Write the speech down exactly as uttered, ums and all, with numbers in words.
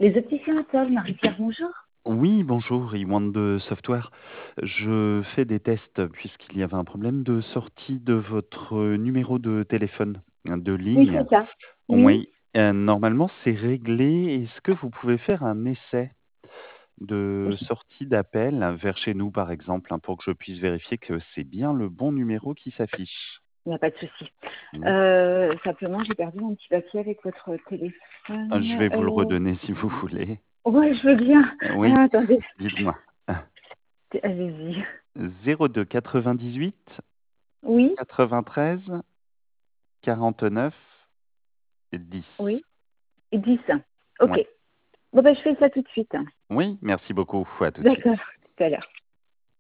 Les opticiens Atoll, Marie-Pierre, bonjour. Oui, bonjour, Iwan de Software. Je fais des tests puisqu'il y avait un problème de sortie de votre numéro de téléphone hein, de Oui, ligne. c'est ça. Oui. Oui, euh, normalement c'est réglé. Est-ce que vous pouvez faire un essai de Oui, sortie d'appel vers chez nous, par exemple, hein, pour que je puisse vérifier que c'est bien le bon numéro qui s'affiche? il n'y a pas de souci. Hmm. Euh, simplement, j'ai perdu mon petit papier avec votre Ah, je téléphone. vais vous le Euh... redonner si vous voulez. Ouais, je veux bien. Euh, Oui, Ah, attendez, dites-moi. allez-y. zéro deux quatre-vingt-dix-huit Oui, quatre-vingt-treize quarante-neuf dix. oui. Et dix. Ouais. Ok. Bon, ben, je fais ça tout de suite. Oui, merci beaucoup. À tout de D'accord. suite. Tout à l'heure.